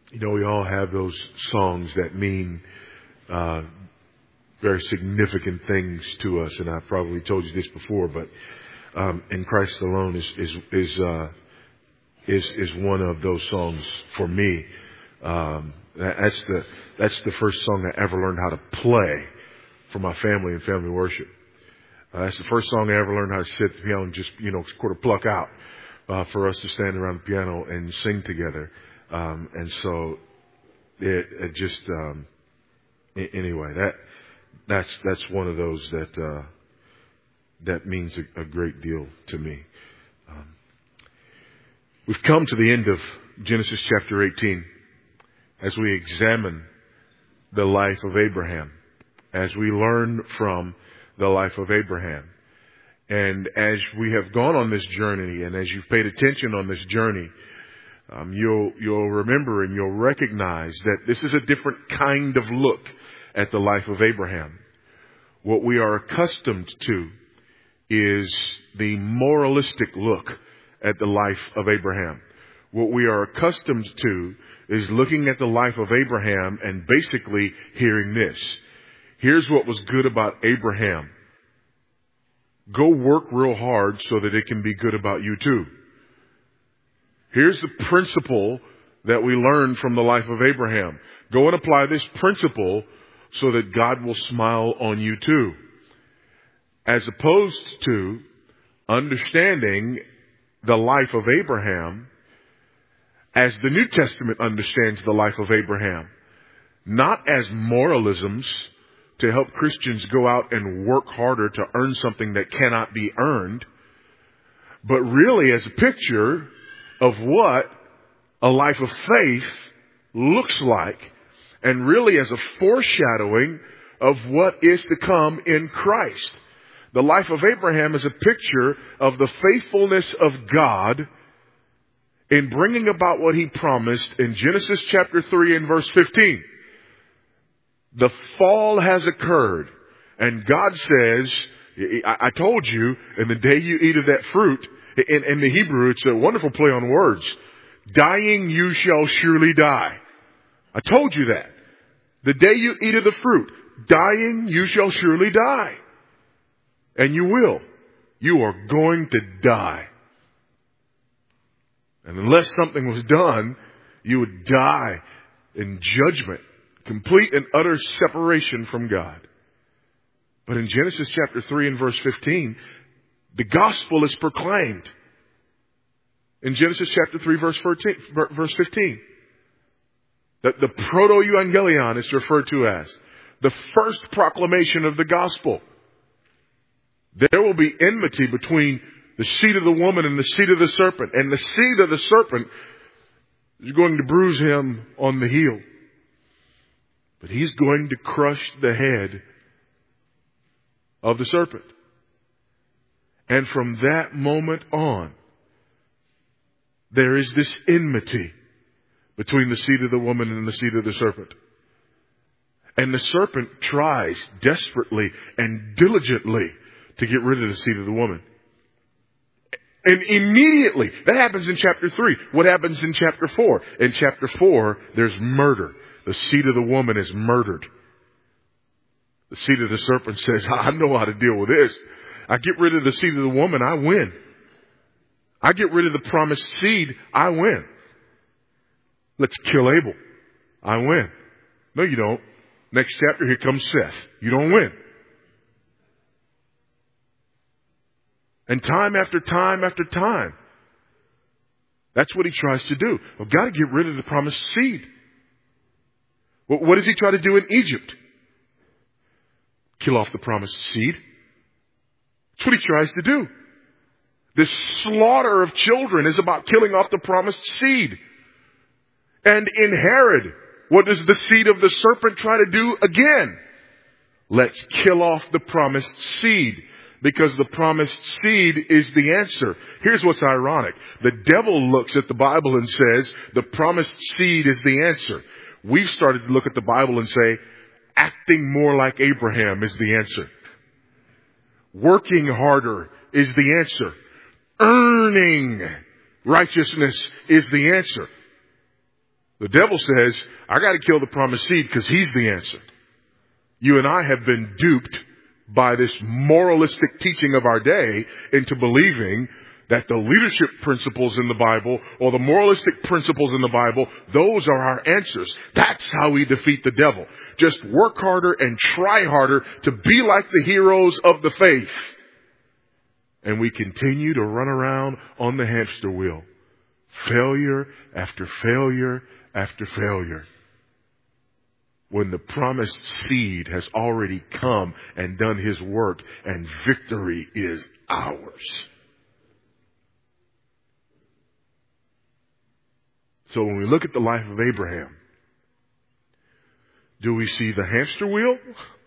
You know, we all have those songs that mean very significant things to us, and I've probably told you this before, but "In Christ Alone" is one of those songs for me. That's the first song I ever learned how to play for my family and family worship. That's the first song I ever learned how to sit at the piano and just sort of pluck out for us to stand around the piano and sing together. And so it just anyway, that's one of those that means a great deal to me. We've come to the end of Genesis chapter 18 as we examine the life of Abraham, as we learn from the life of Abraham. And as we have gone on this journey, and as you've paid attention on this journey, you'll remember and you'll recognize that this is a different kind of look at the life of Abraham. What we are accustomed to is the moralistic look at the life of Abraham. What we are accustomed to is looking at the life of Abraham and basically hearing this. Here's what was good about Abraham. Go work real hard so that it can be good about you too. Here's the principle that we learned from the life of Abraham. Go and apply this principle so that God will smile on you too. As opposed to understanding the life of Abraham as the New Testament understands the life of Abraham. Not as moralisms to help Christians go out and work harder to earn something that cannot be earned, but really as a picture of what a life of faith looks like, and really as a foreshadowing of what is to come in Christ. The life of Abraham is a picture of the faithfulness of God in bringing about what he promised in Genesis chapter 3 and verse 15. The fall has occurred, and God says, I told you, in the day you eat of that fruit, in the Hebrew, it's a wonderful play on words. Dying you shall surely die. I told you that. The day you eat of the fruit, dying you shall surely die. And you will. You are going to die. And unless something was done, you would die in judgment. Complete and utter separation from God. But in Genesis chapter 3 and verse 15, the gospel is proclaimed. In Genesis chapter 3 verse 15. That the proto-evangelion is referred to as the first proclamation of the gospel. There will be enmity between the seed of the woman and the seed of the serpent. And the seed of the serpent is going to bruise him on the heel. But he's going to crush the head of the serpent. And from that moment on, there is this enmity between the seed of the woman and the seed of the serpent. And the serpent tries desperately and diligently to get rid of the seed of the woman. And immediately, that happens in chapter 3. What happens in chapter 4? In chapter 4, there's murder. The seed of the woman is murdered. The seed of the serpent says, I know how to deal with this. I get rid of the seed of the woman, I win. I get rid of the promised seed, I win. Let's kill Abel. I win. No, you don't. Next chapter, here comes Seth. You don't win. And time after time after time, that's what he tries to do. I've got to get rid of the promised seed. What does he try to do in Egypt? Kill off the promised seed. That's what he tries to do. This slaughter of children is about killing off the promised seed. And in Herod, what does the seed of the serpent try to do again? Let's kill off the promised seed. Because the promised seed is the answer. Here's what's ironic. The devil looks at the Bible and says, the promised seed is the answer. We've started to look at the Bible and say, acting more like Abraham is the answer. Working harder is the answer. Earning righteousness is the answer. The devil says, I got to kill the promised seed because he's the answer. You and I have been duped by this moralistic teaching of our day into believing that the leadership principles in the Bible or the moralistic principles in the Bible, those are our answers. That's how we defeat the devil. Just work harder and try harder to be like the heroes of the faith. And we continue to run around on the hamster wheel. Failure after failure after failure. When the promised seed has already come and done his work and victory is ours. So when we look at the life of Abraham, do we see the hamster wheel?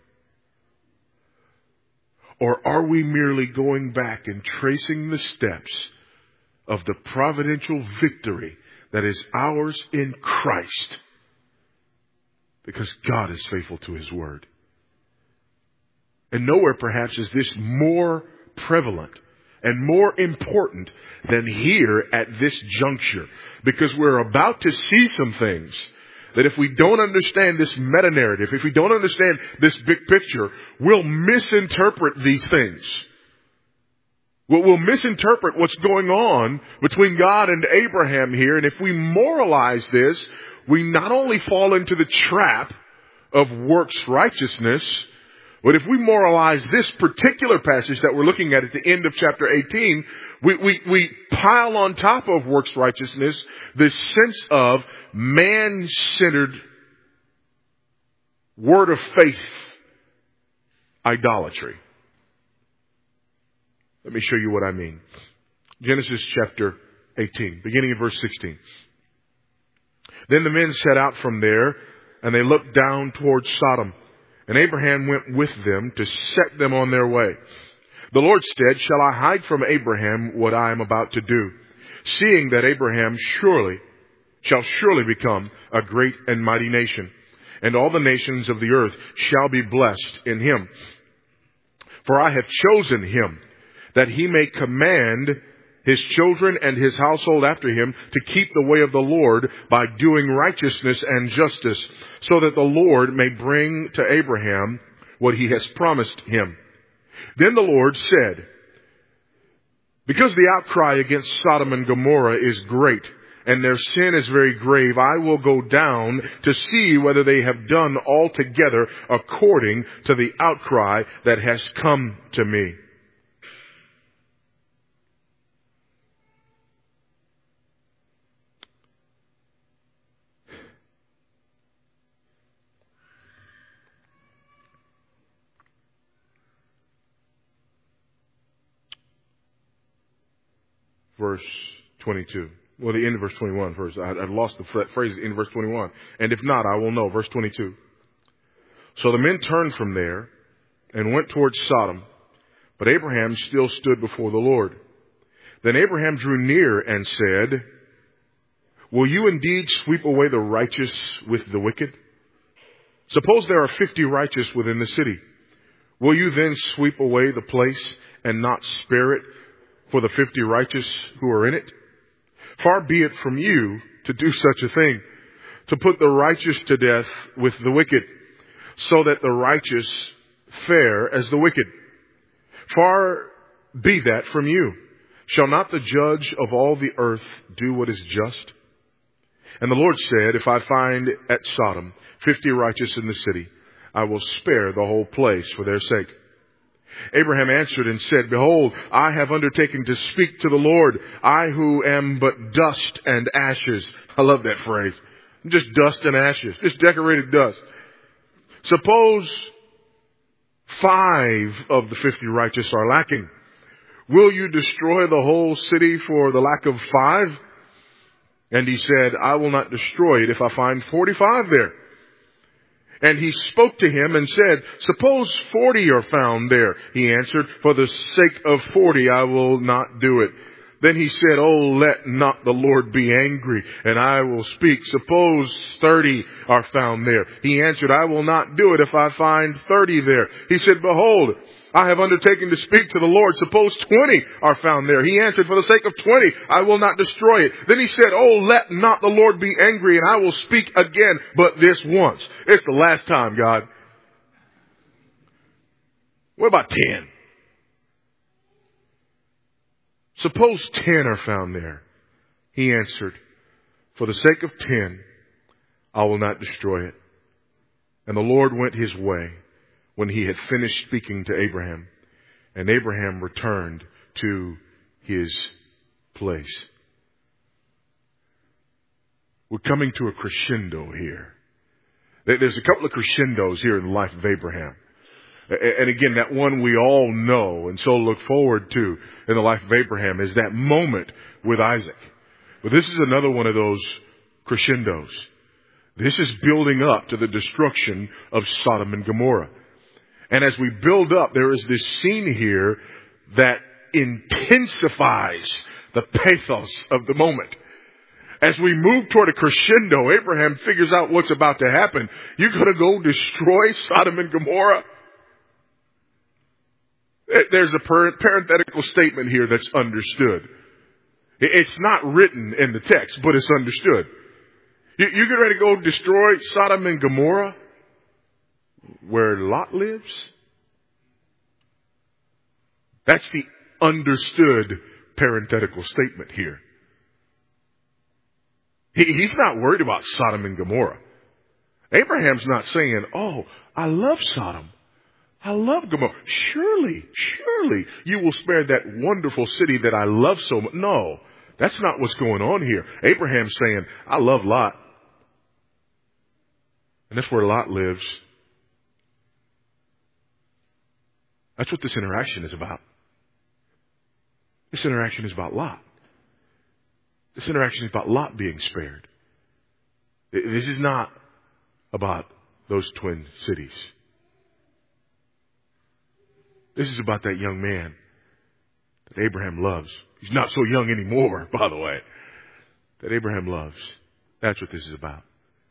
Or are we merely going back and tracing the steps of the providential victory that is ours in Christ? Because God is faithful to his word. And nowhere perhaps is this more prevalent and more important than here at this juncture. Because we're about to see some things that if we don't understand this meta-narrative, if we don't understand this big picture, we'll misinterpret these things. We'll misinterpret what's going on between God and Abraham here. And if we moralize this, we not only fall into the trap of works righteousness, but if we moralize this particular passage that we're looking at the end of chapter 18, we pile on top of works righteousness this sense of man-centered word of faith idolatry. Let me show you what I mean. Genesis chapter 18, beginning in verse 16. Then the men set out from there, and they looked down towards Sodom. And Abraham went with them to set them on their way. The Lord said, shall I hide from Abraham what I am about to do, seeing that Abraham shall surely become a great and mighty nation, and all the nations of the earth shall be blessed in him. For I have chosen him, that he may command his children and his household after him to keep the way of the Lord by doing righteousness and justice, so that the Lord may bring to Abraham what he has promised him. Then the Lord said, because the outcry against Sodom and Gomorrah is great, and their sin is very grave, I will go down to see whether they have done altogether according to the outcry that has come to me. Verse 22. Well, the end of verse 21 first. I lost the phrase in verse 21. And if not, I will know. Verse 22. So the men turned from there and went towards Sodom, but Abraham still stood before the Lord. Then Abraham drew near and said, will you indeed sweep away the righteous with the wicked? Suppose there are 50 righteous within the city. Will you then sweep away the place and not spare it for the 50 righteous who are in it? Far be it from you to do such a thing, to put the righteous to death with the wicked, so that the righteous fare as the wicked. Far be that from you. Shall not the judge of all the earth do what is just? And the Lord said, if I find at Sodom 50 righteous in the city, I will spare the whole place for their sake. Abraham answered and said, behold, I have undertaken to speak to the Lord, I who am but dust and ashes. I love that phrase. Just dust and ashes, just decorated dust. Suppose 5 of the 50 righteous are lacking. Will you destroy the whole city for the lack of 5? And he said, I will not destroy it if I find 45 there. And he spoke to him and said, suppose 40 are found there. He answered, for the sake of 40, I will not do it. Then he said, oh, let not the Lord be angry, and I will speak. Suppose 30 are found there. He answered, I will not do it if I find 30 there. He said, behold, I have undertaken to speak to the Lord. Suppose 20 are found there. He answered, for the sake of 20, I will not destroy it. Then he said, oh, let not the Lord be angry, and I will speak again, but this once. It's the last time, God. What about 10? Suppose 10 are found there. He answered, for the sake of 10, I will not destroy it. And the Lord went his way when he had finished speaking to Abraham. And Abraham returned to his place. We're coming to a crescendo here. There's a couple of crescendos here in the life of Abraham. And again, that one we all know and so look forward to in the life of Abraham is that moment with Isaac. But this is another one of those crescendos. This is building up to the destruction of Sodom and Gomorrah. And as we build up, there is this scene here that intensifies the pathos of the moment. As we move toward a crescendo, Abraham figures out what's about to happen. You're going to go destroy Sodom and Gomorrah? There's a parenthetical statement here that's understood. It's not written in the text, but it's understood. You get ready to go destroy Sodom and Gomorrah, where Lot lives? That's the understood parenthetical statement here. He's not worried about Sodom and Gomorrah. Abraham's not saying, oh, I love Sodom. I love Gomorrah. Surely you will spare that wonderful city that I love so much. No, that's not what's going on here. Abraham's saying, I love Lot. And that's where Lot lives. That's what this interaction is about. This interaction is about Lot. This interaction is about Lot being spared. This is not about those twin cities. This is about that young man that Abraham loves. He's not so young anymore, by the way. That Abraham loves. That's what this is about.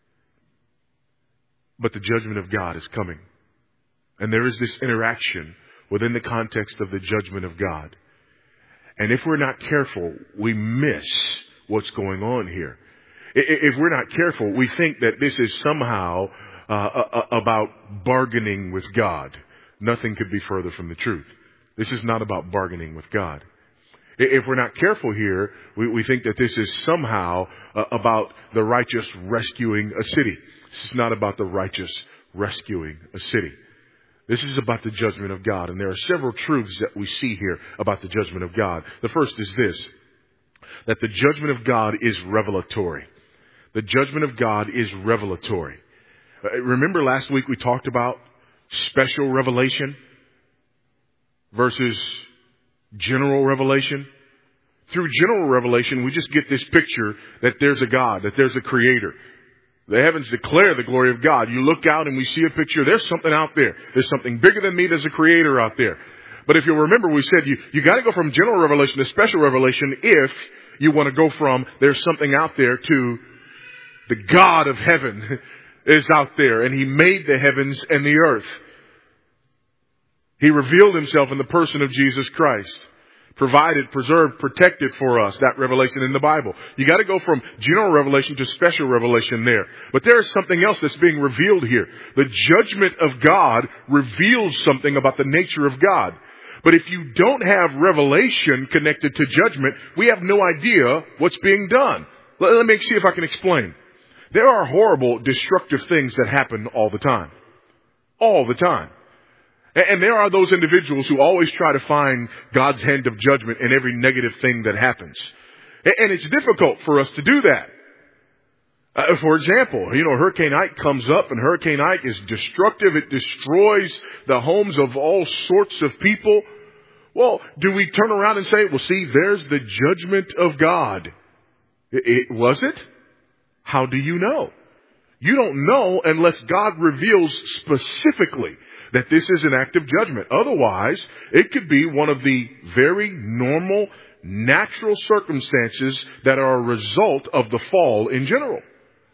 But the judgment of God is coming. And there is this interaction within the context of the judgment of God. And if we're not careful, we miss what's going on here. If we're not careful, we think that this is somehow about bargaining with God. Nothing could be further from the truth. This is not about bargaining with God. If we're not careful here, we think that this is somehow about the righteous rescuing a city. This is not about the righteous rescuing a city. This is about the judgment of God. And there are several truths that we see here about the judgment of God. The first is this, that the judgment of God is revelatory. The judgment of God is revelatory. Remember last week we talked about special revelation versus general revelation? Through general revelation, we just get this picture that there's a God, that there's a creator. The heavens declare the glory of God. You look out and we see a picture. There's something out there. There's something bigger than me. There's a creator out there. But if you'll remember, we said you got to go from general revelation to special revelation if you want to go from there's something out there to the God of heaven is out there and he made the heavens and the earth. He revealed himself in the person of Jesus Christ. Provided, preserved, protected for us, that revelation in the Bible. You got to go from general revelation to special revelation there. But there is something else that's being revealed here. The judgment of God reveals something about the nature of God. But if you don't have revelation connected to judgment, we have no idea what's being done. Let me see if I can explain. There are horrible, destructive things that happen all the time. All the time. And there are those individuals who always try to find God's hand of judgment in every negative thing that happens. And it's difficult for us to do that. For example, Hurricane Ike comes up and Hurricane Ike is destructive. It destroys the homes of all sorts of people. Well, do we turn around and say, well, see, there's the judgment of God? Was it? How do you know? You don't know unless God reveals specifically that this is an act of judgment. Otherwise, it could be one of the very normal, natural circumstances that are a result of the fall in general.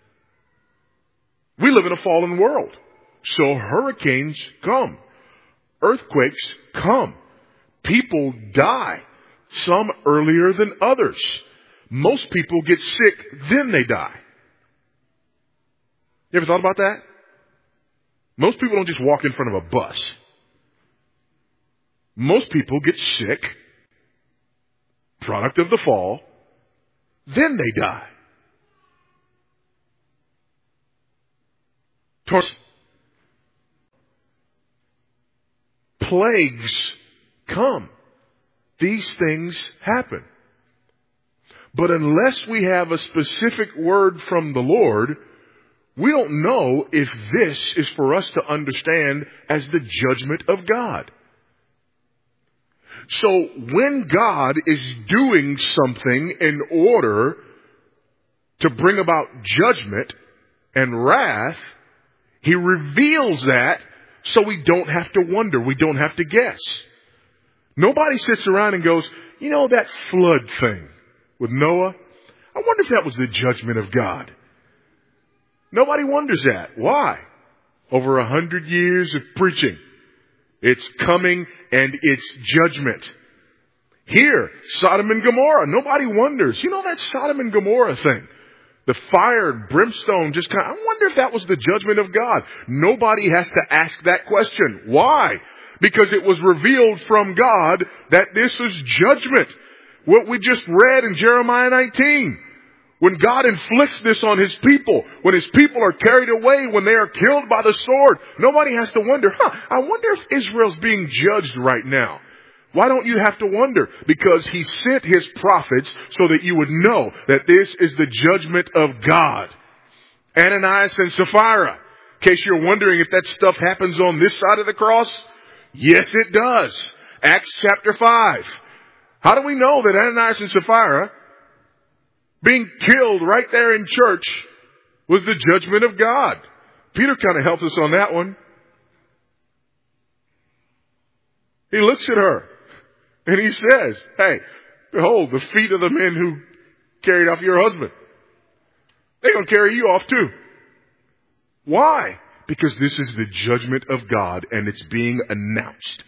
We live in a fallen world, so hurricanes come. Earthquakes come. People die. Some earlier than others. Most people get sick, then they die. You ever thought about that? Most people don't just walk in front of a bus. Most people get sick, product of the fall, then they die. Plagues come. These things happen. But unless we have a specific word from the Lord, we don't know if this is for us to understand as the judgment of God. So when God is doing something in order to bring about judgment and wrath, He reveals that so we don't have to wonder. We don't have to guess. Nobody sits around and goes, you know that flood thing with Noah? I wonder if that was the judgment of God. Nobody wonders that. Why? Over 100 years of preaching. It's coming and it's judgment. Here, Sodom and Gomorrah. Nobody wonders. You know that Sodom and Gomorrah thing? The fire and brimstone just I wonder if that was the judgment of God. Nobody has to ask that question. Why? Because it was revealed from God that this was judgment. What we just read in Jeremiah 19. When God inflicts this on His people, when His people are carried away, when they are killed by the sword, nobody has to wonder, I wonder if Israel's being judged right now. Why don't you have to wonder? Because He sent His prophets so that you would know that this is the judgment of God. Ananias and Sapphira. In case you're wondering if that stuff happens on this side of the cross. Yes, it does. Acts chapter 5. How do we know that Ananias and Sapphira being killed right there in church was the judgment of God? Peter kind of helps us on that one. He looks at her and he says, hey, behold, the feet of the men who carried off your husband. They're going to carry you off too. Why? Because this is the judgment of God and it's being announced.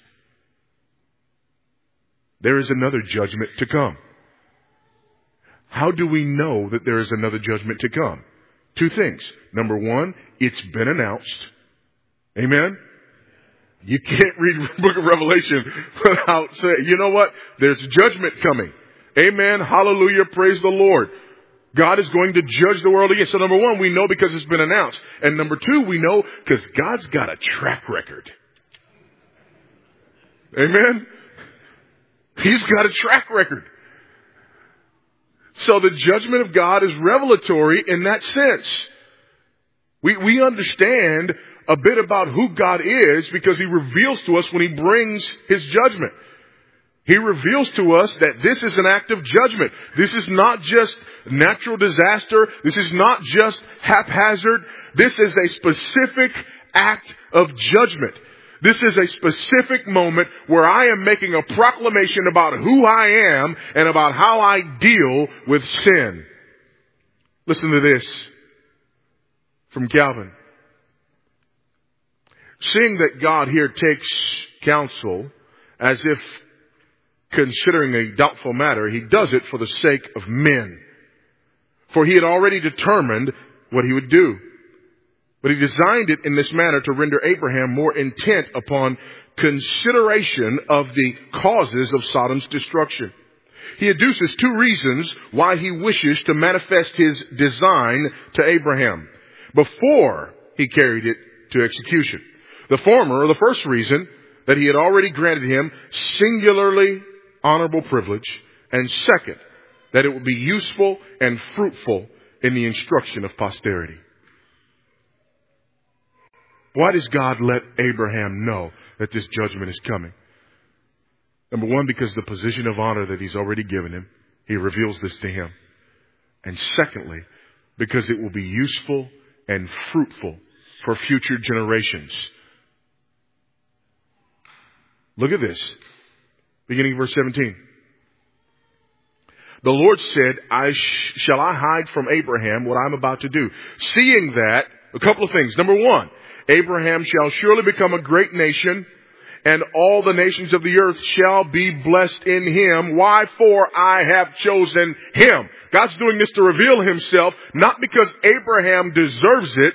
There is another judgment to come. How do we know that there is another judgment to come? Two things. Number one, it's been announced. Amen? You can't read the book of Revelation without saying, you know what? There's judgment coming. Amen. Hallelujah. Praise the Lord. God is going to judge the world again. So number one, we know because it's been announced. And number two, we know because God's got a track record. Amen. He's got a track record. So the judgment of God is revelatory in that sense. We understand a bit about who God is because He reveals to us when He brings His judgment. He reveals to us that this is an act of judgment. This is not just natural disaster. This is not just haphazard. This is a specific act of judgment. This is a specific moment where I am making a proclamation about who I am and about how I deal with sin. Listen to this from Calvin. Seeing that God here takes counsel as if considering a doubtful matter, He does it for the sake of men. For He had already determined what He would do. But He designed it in this manner to render Abraham more intent upon consideration of the causes of Sodom's destruction. He adduces two reasons why He wishes to manifest His design to Abraham before He carried it to execution. The former, or the first reason, that He had already granted him singularly honorable privilege, and second, that it would be useful and fruitful in the instruction of posterity. Why does God let Abraham know that this judgment is coming? Number one, because the position of honor that He's already given him, He reveals this to him. And secondly, because it will be useful and fruitful for future generations. Look at this. Beginning verse 17. The Lord said, shall I hide from Abraham what I'm about to do? Seeing that, a couple of things. Number one, Abraham shall surely become a great nation, and all the nations of the earth shall be blessed in him. Why? For I have chosen him. God's doing this to reveal himself, not because Abraham deserves it,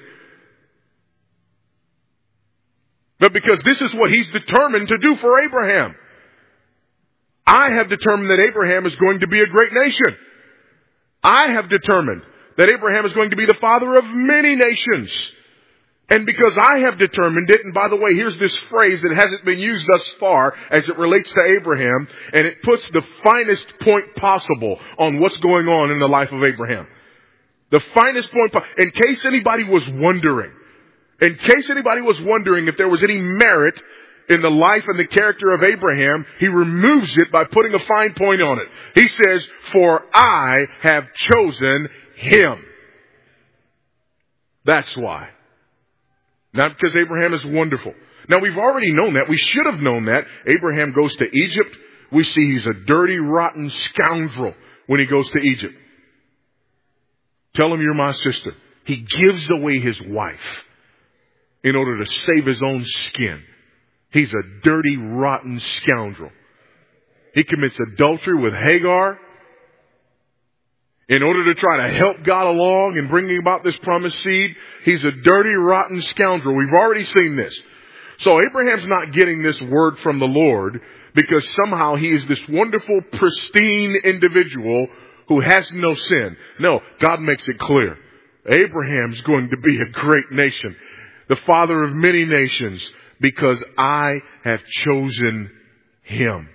but because this is what he's determined to do for Abraham. I have determined that Abraham is going to be a great nation. I have determined that Abraham is going to be the father of many nations. And because I have determined it, and by the way, here's this phrase that hasn't been used thus far as it relates to Abraham, and it puts the finest point possible on what's going on in the life of Abraham. The finest point, in case anybody was wondering if there was any merit in the life and the character of Abraham, he removes it by putting a fine point on it. He says, for I have chosen him. That's why. Not because Abraham is wonderful. Now, we've already known that. We should have known that. Abraham goes to Egypt. We see he's a dirty, rotten scoundrel when he goes to Egypt. Tell him you're my sister. He gives away his wife in order to save his own skin. He's a dirty, rotten scoundrel. He commits adultery with Hagar in order to try to help God along in bringing about this promised seed. He's a dirty, rotten scoundrel. We've already seen this. So Abraham's not getting this word from the Lord because somehow he is this wonderful, pristine individual who has no sin. No, God makes it clear. Abraham's going to be a great nation, the father of many nations, because I have chosen him.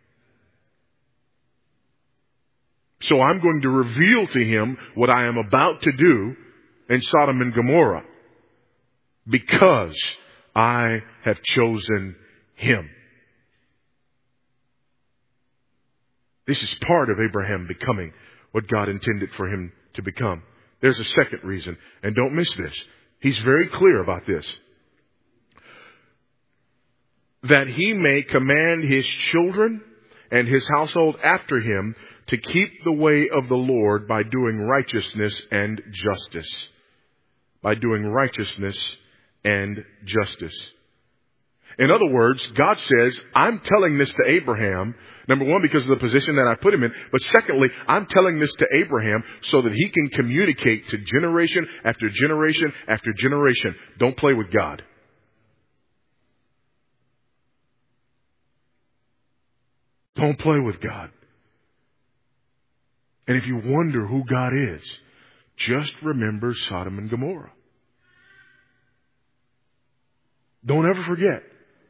So I'm going to reveal to him what I am about to do in Sodom and Gomorrah because I have chosen him. This is part of Abraham becoming what God intended for him to become. There's a second reason, and don't miss this. He's very clear about this. That he may command his children and his household after him to keep the way of the Lord by doing righteousness and justice. By doing righteousness and justice. In other words, God says, I'm telling this to Abraham, number one, because of the position that I put him in, but secondly, I'm telling this to Abraham so that he can communicate to generation after generation after generation. Don't play with God. Don't play with God. And if you wonder who God is, just remember Sodom and Gomorrah. Don't ever forget.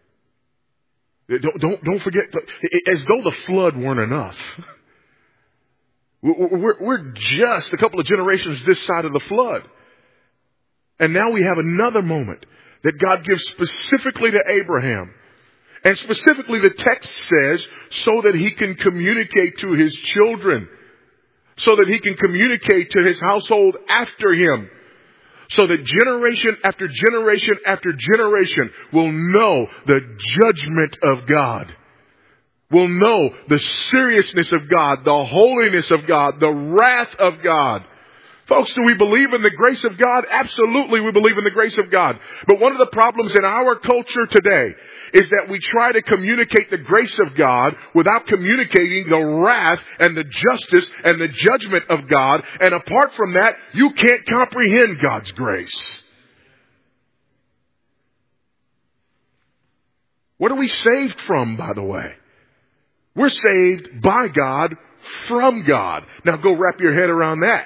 Don't forget, as though the flood weren't enough. We're just a couple of generations this side of the flood. And now we have another moment that God gives specifically to Abraham. And specifically the text says, so that he can communicate to his children. So that he can communicate to his household after him. So that generation after generation after generation will know the judgment of God. Will know the seriousness of God, the holiness of God, the wrath of God. Folks, do we believe in the grace of God? Absolutely, we believe in the grace of God. But one of the problems in our culture today is that we try to communicate the grace of God without communicating the wrath and the justice and the judgment of God. And apart from that, you can't comprehend God's grace. What are we saved from, by the way? We're saved by God, from God. Now go wrap your head around that.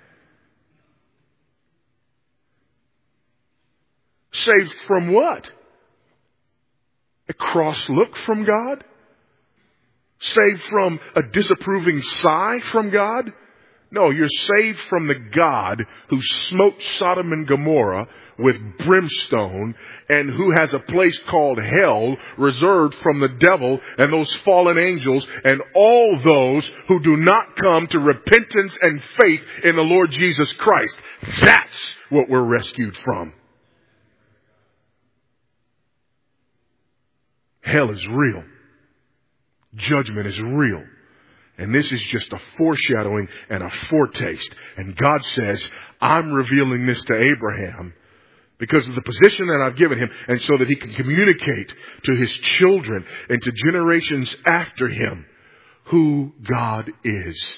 Saved from what? A cross look from God? Saved from a disapproving sigh from God? No, you're saved from the God who smote Sodom and Gomorrah with brimstone and who has a place called hell reserved from the devil and those fallen angels and all those who do not come to repentance and faith in the Lord Jesus Christ. That's what we're rescued from. Hell is real. Judgment is real. And this is just a foreshadowing and a foretaste. And God says, I'm revealing this to Abraham because of the position that I've given him, and so that he can communicate to his children and to generations after him who God is.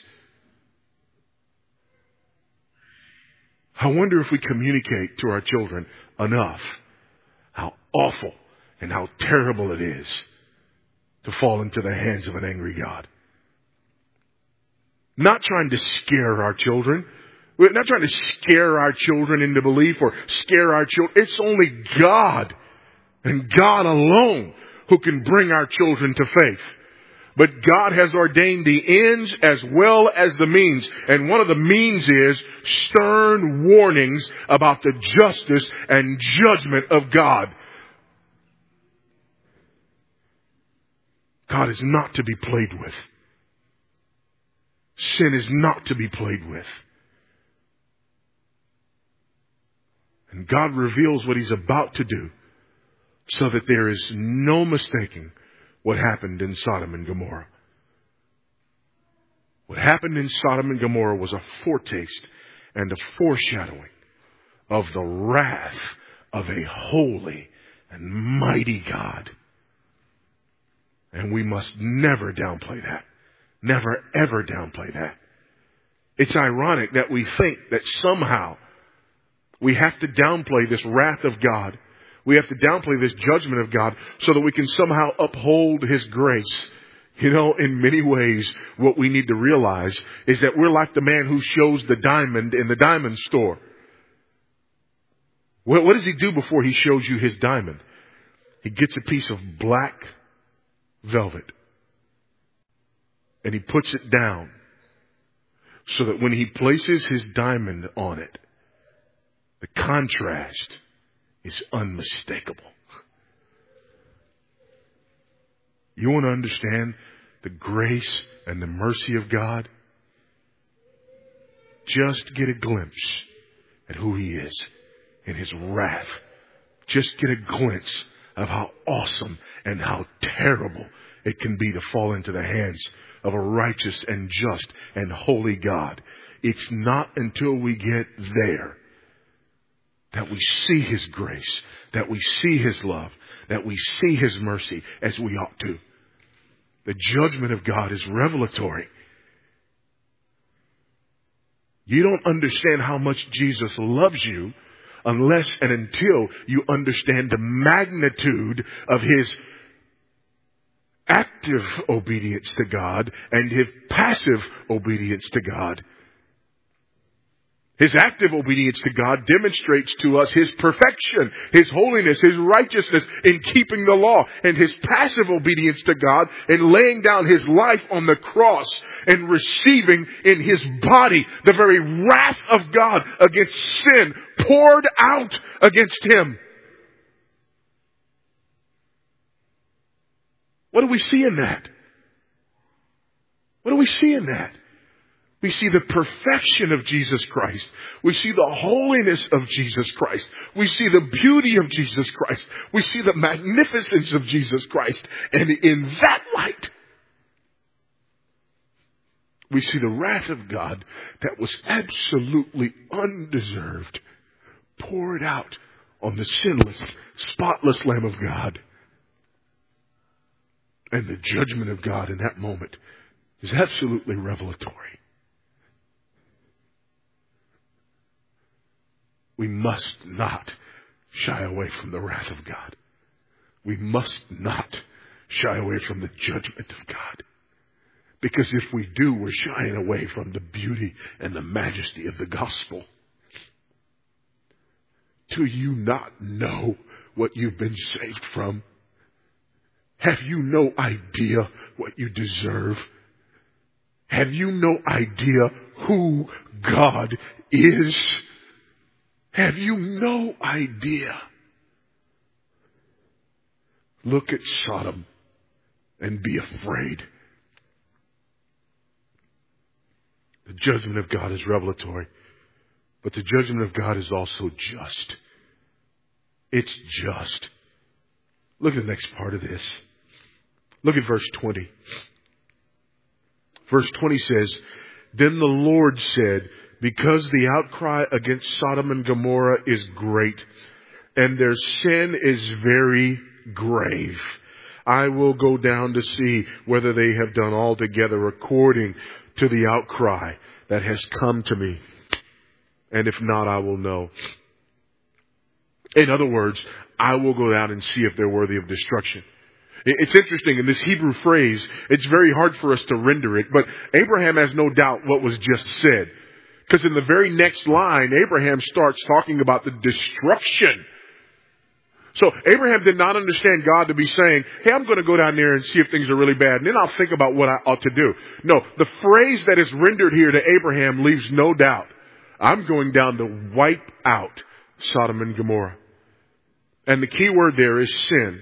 I wonder if we communicate to our children enough how awful and how terrible it is to fall into the hands of an angry God. Not trying to scare our children. We're not trying to scare our children into belief or scare our children. It's only God and God alone who can bring our children to faith. But God has ordained the ends as well as the means. And one of the means is stern warnings about the justice and judgment of God. God is not to be played with. Sin is not to be played with. And God reveals what he's about to do so that there is no mistaking what happened in Sodom and Gomorrah. What happened in Sodom and Gomorrah was a foretaste and a foreshadowing of the wrath of a holy and mighty God. And we must never downplay that. Never, ever downplay that. It's ironic that we think that somehow we have to downplay this wrath of God. We have to downplay this judgment of God so that we can somehow uphold his grace. You know, in many ways, what we need to realize is that we're like the man who shows the diamond in the diamond store. What does he do before he shows you his diamond? He gets a piece of black velvet and he puts it down so that when he places his diamond on it, the contrast is unmistakable. You want to understand the grace and the mercy of God? Just get a glimpse at who he is in his wrath. Just get a glimpse of how awesome and how terrible it can be to fall into the hands of a righteous and just and holy God. It's not until we get there that we see his grace, that we see his love, that we see his mercy as we ought to. The judgment of God is revelatory. You don't understand how much Jesus loves you unless and until you understand the magnitude of his active obedience to God and his passive obedience to God. His active obedience to God demonstrates to us his perfection, his holiness, his righteousness in keeping the law, and his passive obedience to God in laying down his life on the cross and receiving in his body the very wrath of God against sin poured out against him. What do we see in that? What do we see in that? We see the perfection of Jesus Christ. We see the holiness of Jesus Christ. We see the beauty of Jesus Christ. We see the magnificence of Jesus Christ. And in that light, we see the wrath of God that was absolutely undeserved, poured out on the sinless, spotless Lamb of God. And the judgment of God in that moment is absolutely revelatory. We must not shy away from the wrath of God. We must not shy away from the judgment of God. Because if we do, we're shying away from the beauty and the majesty of the gospel. Do you not know what you've been saved from? Have you no idea what you deserve? Have you no idea who God is? Have you no idea? Look at Sodom and be afraid. The judgment of God is revelatory, but the judgment of God is also just. It's just. Look at the next part of this. Look at verse 20. Verse 20 says, "Then the Lord said, because the outcry against Sodom and Gomorrah is great, and their sin is very grave. I will go down to see whether they have done altogether according to the outcry that has come to me. And if not, I will know. In other words, I will go down and see if they're worthy of destruction. It's interesting in this Hebrew phrase, it's very hard for us to render it, but Abraham has no doubt what was just said. Because in the very next line, Abraham starts talking about the destruction. So Abraham did not understand God to be saying, hey, I'm going to go down there and see if things are really bad, and then I'll think about what I ought to do. No, the phrase that is rendered here to Abraham leaves no doubt. I'm going down to wipe out Sodom and Gomorrah. And the key word there is sin.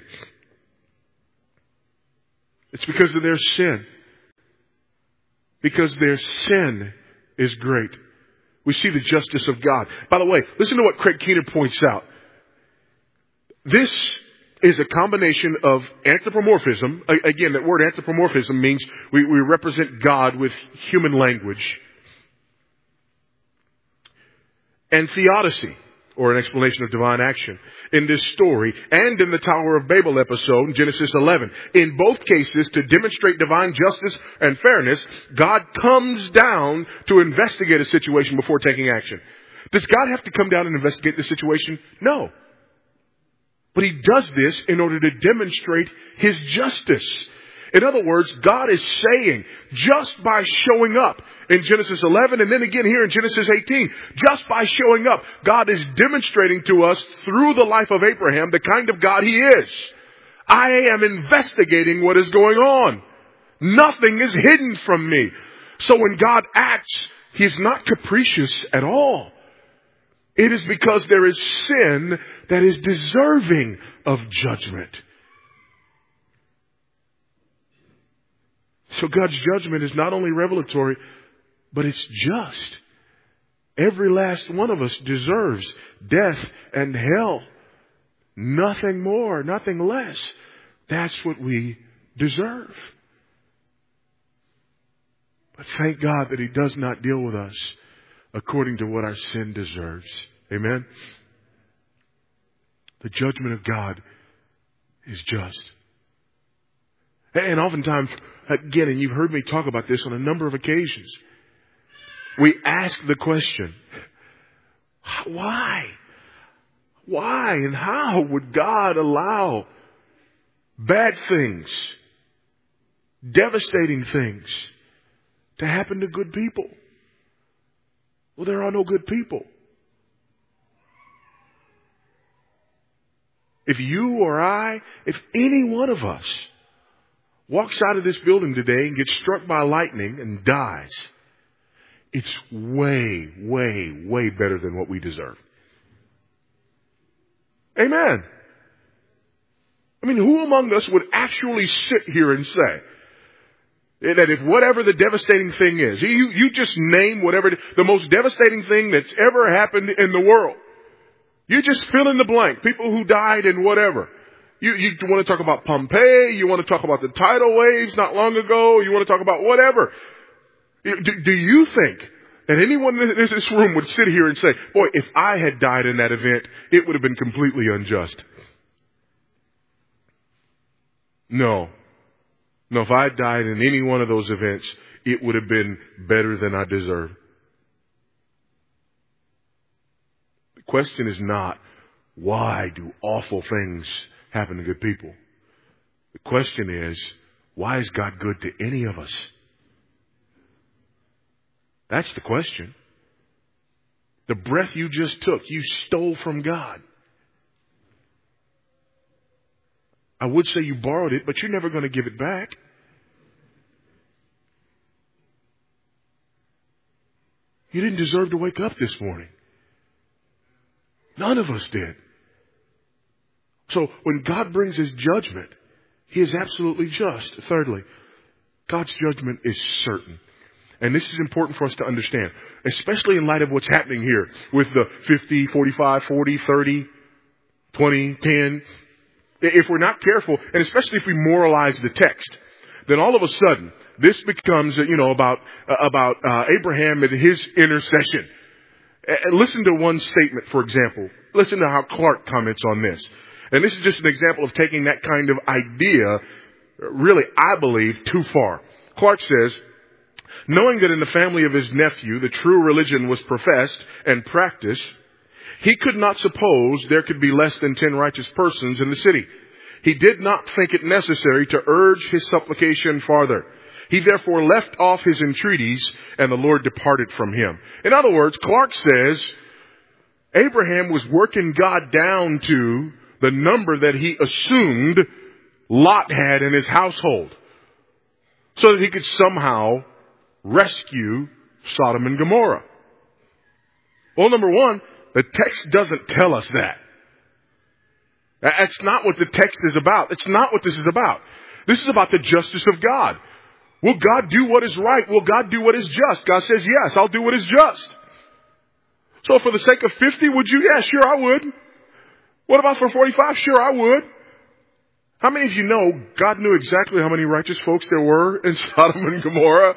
It's because of their sin. Because their sin is great. We see the justice of God. By the way, listen to what Craig Keener points out. This is a combination of anthropomorphism. Again, that word anthropomorphism means we represent God with human language. And theodicy, or an explanation of divine action, in this story and in the Tower of Babel episode in Genesis 11. In both cases, to demonstrate divine justice and fairness, God comes down to investigate a situation before taking action. Does God have to come down and investigate the situation? No. But He does this in order to demonstrate His justice. In other words, God is saying, just by showing up in Genesis 11 and then again here in Genesis 18, just by showing up, God is demonstrating to us through the life of Abraham the kind of God He is. I am investigating what is going on. Nothing is hidden from me. So when God acts, He's not capricious at all. It is because there is sin that is deserving of judgment. So God's judgment is not only revelatory, but it's just. Every last one of us deserves death and hell. Nothing more, nothing less. That's what we deserve. But thank God that He does not deal with us according to what our sin deserves. Amen? The judgment of God is just. And oftentimes, again, and you've heard me talk about this on a number of occasions, we ask the question, why? Why and how would God allow bad things, devastating things to happen to good people? Well, there are no good people. If you or I, if any one of us walks out of this building today and gets struck by lightning and dies, it's way, way, way better than what we deserve. Amen. I mean, who among us would actually sit here and say that if whatever the devastating thing is, you just name whatever the most devastating thing that's ever happened in the world. You just fill in the blank. People who died and whatever. You want to talk about Pompeii. You want to talk about the tidal waves not long ago. You want to talk about whatever. Do you think that anyone in this room would sit here and say, boy, if I had died in that event, it would have been completely unjust? No. No, if I had died in any one of those events, it would have been better than I deserve. The question is not, why do awful things happen to good people? The question is, why is God good to any of us? That's the question. The breath you just took, you stole from God. I would say you borrowed it, but you're never going to give it back. You didn't deserve to wake up this morning. None of us did. So when God brings His judgment, He is absolutely just. Thirdly, God's judgment is certain. And this is important for us to understand, especially in light of what's happening here with the 50, 45, 40, 30, 20, 10. If we're not careful, and especially if we moralize the text, then all of a sudden this becomes, about Abraham and his intercession. Listen to one statement, for example. Listen to how Clark comments on this. And this is just an example of taking that kind of idea, really, I believe, too far. Clark says, knowing that in the family of his nephew the true religion was professed and practiced, he could not suppose there could be less than 10 righteous persons in the city. He did not think it necessary to urge his supplication farther. He therefore left off his entreaties, and the Lord departed from him. In other words, Clark says Abraham was working God down to the number that he assumed Lot had in his household, so that he could somehow rescue Sodom and Gomorrah. Well, number one, the text doesn't tell us that. That's not what the text is about. It's not what this is about. This is about the justice of God. Will God do what is right? Will God do what is just? God says, yes, I'll do what is just. So for the sake of 50, would you? Yeah, sure, I would. What about for 45? Sure, I would. How many of you know God knew exactly how many righteous folks there were in Sodom and Gomorrah?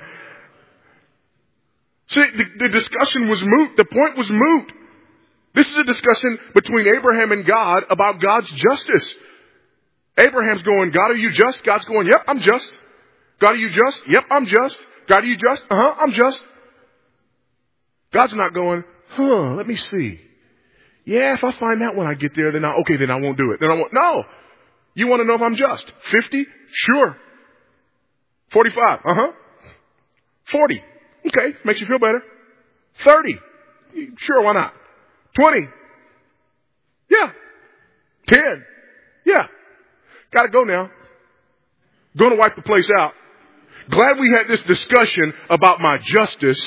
See, the discussion was moot. The point was moot. This is a discussion between Abraham and God about God's justice. Abraham's going, God, are you just? God's going, yep, I'm just. God, are you just? Yep, I'm just. God, are you just? I'm just. God's not going, let me see. Yeah, if I find that when I get there, then I won't do it. Then I won't. No. You want to know if I'm just? 50? Sure. 45? 40? Okay, makes you feel better. 30? Sure, why not? 20? Yeah. 10? Yeah. Gotta go now. Going to wipe the place out. Glad we had this discussion about my justice.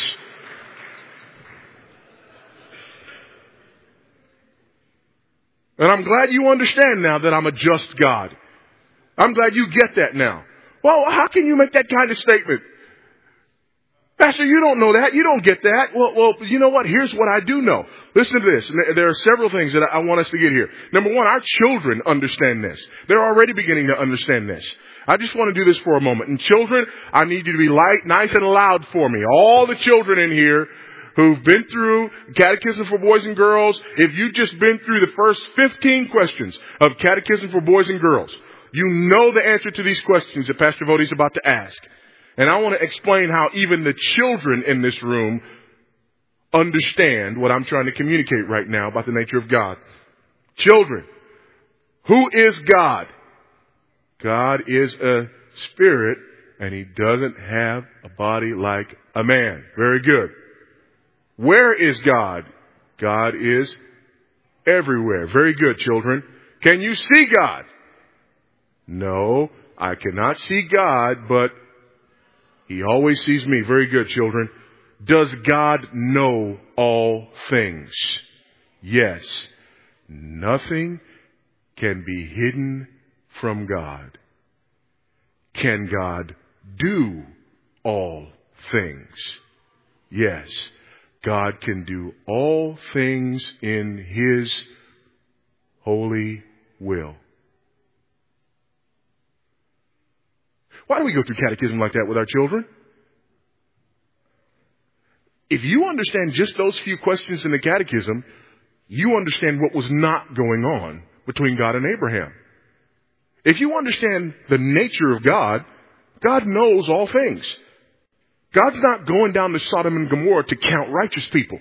And I'm glad you understand now that I'm a just God. I'm glad you get that now. Well, how can you make that kind of statement? Pastor, you don't know that. You don't get that. Well, you know what? Here's what I do know. Listen to this. There are several things that I want us to get here. Number one, our children understand this. They're already beginning to understand this. I just want to do this for a moment. And children, I need you to be nice and loud for me. All the children in here who've been through Catechism for Boys and Girls, if you've just been through the first 15 questions of Catechism for Boys and Girls, you know the answer to these questions that Pastor Voddie's about to ask. And I want to explain how even the children in this room understand what I'm trying to communicate right now about the nature of God. Children, who is God? God is a spirit, and he doesn't have a body like a man. Very good. Where is God? God is everywhere. Very good, children. Can you see God? No, I cannot see God, but he always sees me. Very good, children. Does God know all things? Yes. Nothing can be hidden from God. Can God do all things? Yes. God can do all things in his holy will. Why do we go through catechism like that with our children? If you understand just those few questions in the catechism, you understand what was not going on between God and Abraham. If you understand the nature of God, God knows all things. God's not going down to Sodom and Gomorrah to count righteous people.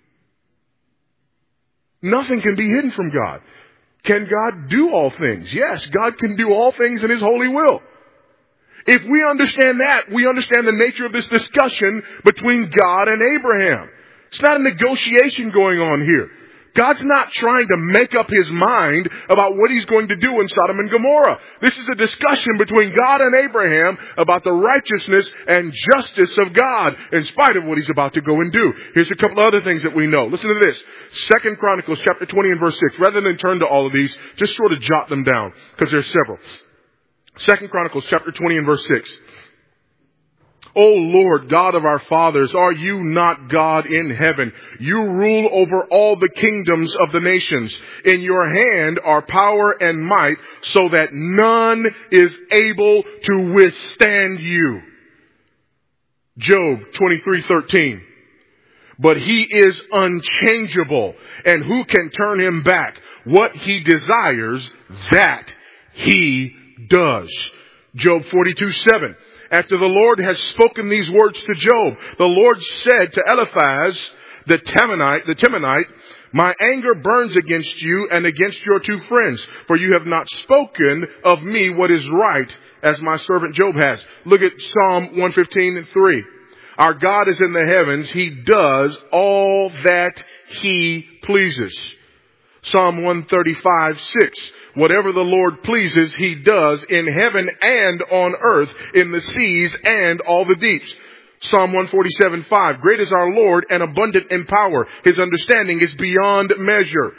Nothing can be hidden from God. Can God do all things? Yes, God can do all things in his holy will. If we understand that, we understand the nature of this discussion between God and Abraham. It's not a negotiation going on here. God's not trying to make up his mind about what he's going to do in Sodom and Gomorrah. This is a discussion between God and Abraham about the righteousness and justice of God in spite of what he's about to go and do. Here's a couple of other things that we know. Listen to this. 2 Chronicles chapter 20 and verse 6. Rather than turn to all of these, just sort of jot them down because there's several. 2 Chronicles chapter 20 and verse 6. O Lord, God of our fathers, are you not God in heaven? You rule over all the kingdoms of the nations. In your hand are power and might, so that none is able to withstand you. Job 23:13. But he is unchangeable. And who can turn him back? What he desires, that he does. Job 42:7. After the Lord has spoken these words to Job, the Lord said to Eliphaz, the Temanite, my anger burns against you and against your two friends, for you have not spoken of me what is right, as my servant Job has. Look at Psalm 115:3. Our God is in the heavens. He does all that he pleases. Psalm 135:6. Whatever the Lord pleases, he does in heaven and on earth, in the seas and all the deeps. Psalm 147:5. Great is our Lord and abundant in power. His understanding is beyond measure.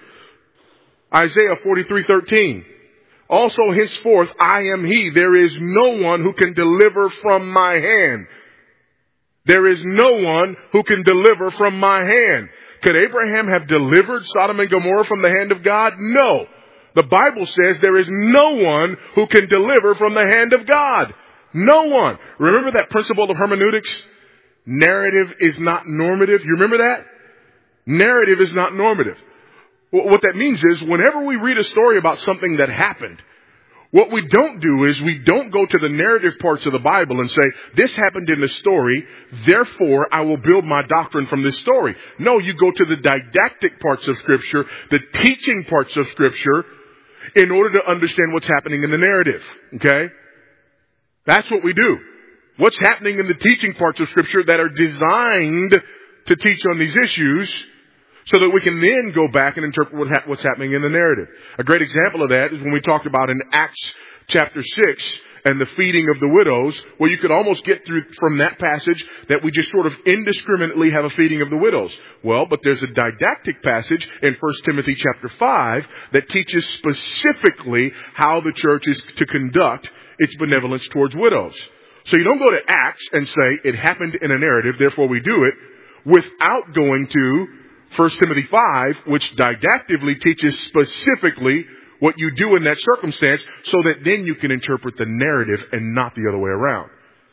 Isaiah 43:13. Also henceforth I am he. There is no one who can deliver from my hand. There is no one who can deliver from my hand. Could Abraham have delivered Sodom and Gomorrah from the hand of God? No. The Bible says there is no one who can deliver from the hand of God. No one. Remember that principle of hermeneutics? Narrative is not normative. You remember that? Narrative is not normative. What that means is whenever we read a story about something that happened, what we don't do is we don't go to the narrative parts of the Bible and say, this happened in the story, therefore I will build my doctrine from this story. No, you go to the didactic parts of Scripture, the teaching parts of Scripture, in order to understand what's happening in the narrative. Okay? That's what we do. What's happening in the teaching parts of Scripture that are designed to teach on these issues, so that we can then go back and interpret what's happening in the narrative. A great example of that is when we talked about in Acts chapter 6 and the feeding of the widows, where you could almost get through from that passage that we just sort of indiscriminately have a feeding of the widows. Well, but there's a didactic passage in 1 Timothy chapter 5 that teaches specifically how the church is to conduct its benevolence towards widows. So you don't go to Acts and say it happened in a narrative, therefore we do it, without going to 1 Timothy 5, which didactically teaches specifically what you do in that circumstance, so that then you can interpret the narrative and not the other way around.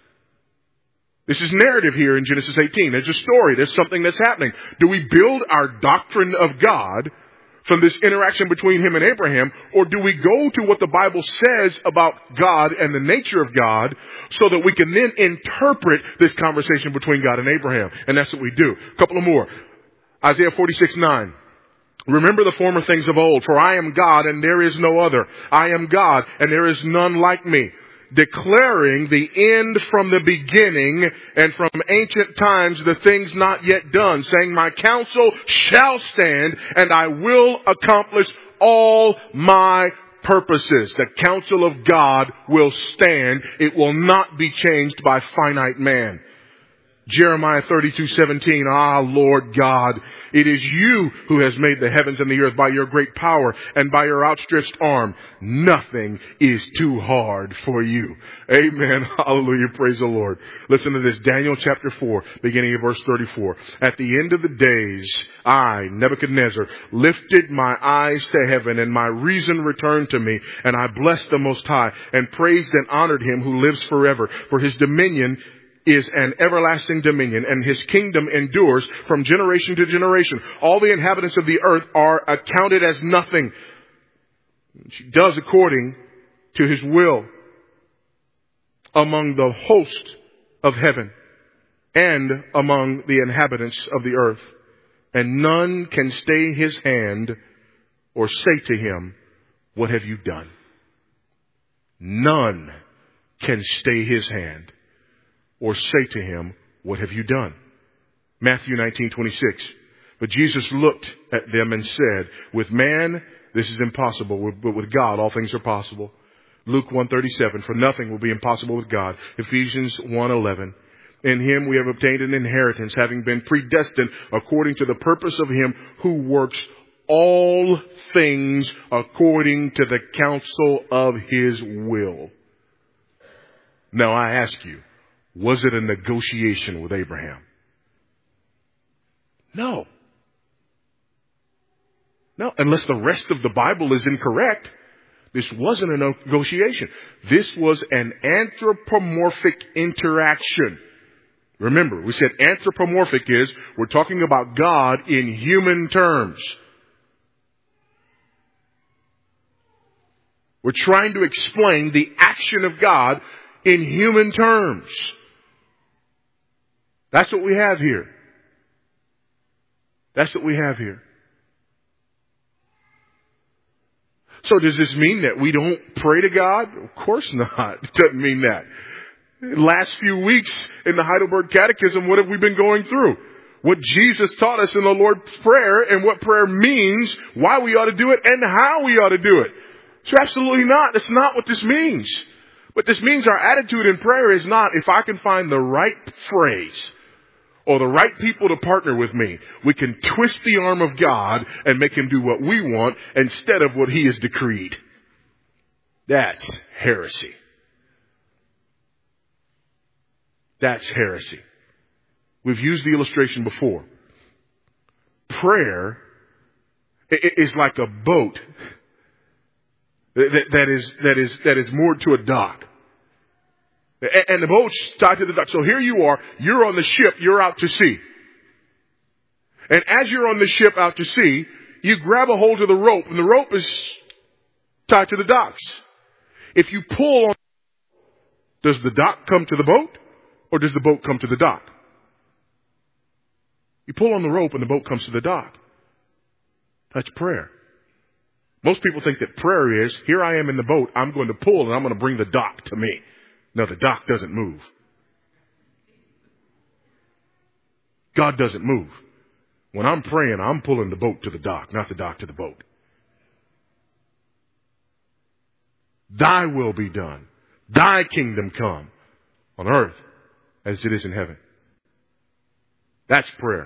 This is narrative here in Genesis 18. There's a story. There's something that's happening. Do we build our doctrine of God from this interaction between him and Abraham, or do we go to what the Bible says about God and the nature of God, so that we can then interpret this conversation between God and Abraham? And that's what we do. A couple of more. Isaiah 46:9. Remember the former things of old, for I am God and there is no other. I am God and there is none like me. Declaring the end from the beginning and from ancient times the things not yet done, saying my counsel shall stand and I will accomplish all my purposes. The counsel of God will stand. It will not be changed by finite man. Jeremiah 32:17. Ah, Lord God, it is you who has made the heavens and the earth by your great power and by your outstretched arm. Nothing is too hard for you. Amen. Hallelujah. Praise the Lord. Listen to this. Daniel chapter 4, beginning of verse 34. At the end of the days, I, Nebuchadnezzar, lifted my eyes to heaven and my reason returned to me. And I blessed the Most High and praised and honored him who lives forever. For his dominion is an everlasting dominion, and his kingdom endures from generation to generation. All the inhabitants of the earth are accounted as nothing. He does according to his will among the host of heaven and among the inhabitants of the earth. And none can stay his hand or say to him, what have you done? None can stay his hand or say to him, what have you done? Matthew 19:26. But Jesus looked at them and said, with man, this is impossible, but with God, all things are possible. Luke 1:37. For nothing will be impossible with God. Ephesians 1:11. In him we have obtained an inheritance, having been predestined according to the purpose of him who works all things according to the counsel of his will. Now I ask you, was it a negotiation with Abraham? No. No, unless the rest of the Bible is incorrect, this wasn't a negotiation. This was an anthropomorphic interaction. Remember, we said anthropomorphic is we're talking about God in human terms. We're trying to explain the action of God in human terms. That's what we have here. That's what we have here. So does this mean that we don't pray to God? Of course not. It doesn't mean that. Last few weeks in the Heidelberg Catechism, what have we been going through? What Jesus taught us in the Lord's Prayer and what prayer means, why we ought to do it, and how we ought to do it. So absolutely not. That's not what this means. What this means, our attitude in prayer is not, if I can find the right phrase or the right people to partner with me, we can twist the arm of God and make him do what we want instead of what he has decreed. That's heresy. That's heresy. We've used the illustration before. Prayer is like a boat that is moored to a dock. And the boat's tied to the dock. So here you are, you're on the ship, you're out to sea. And as you're on the ship out to sea, you grab a hold of the rope, and the rope is tied to the docks. If you pull on, does the dock come to the boat? Or does the boat come to the dock? You pull on the rope and the boat comes to the dock. That's prayer. Most people think that prayer is, here I am in the boat, I'm going to pull and I'm going to bring the dock to me. No, the dock doesn't move. God doesn't move. When I'm praying, I'm pulling the boat to the dock, not the dock to the boat. Thy will be done. Thy kingdom come on earth as it is in heaven. That's prayer.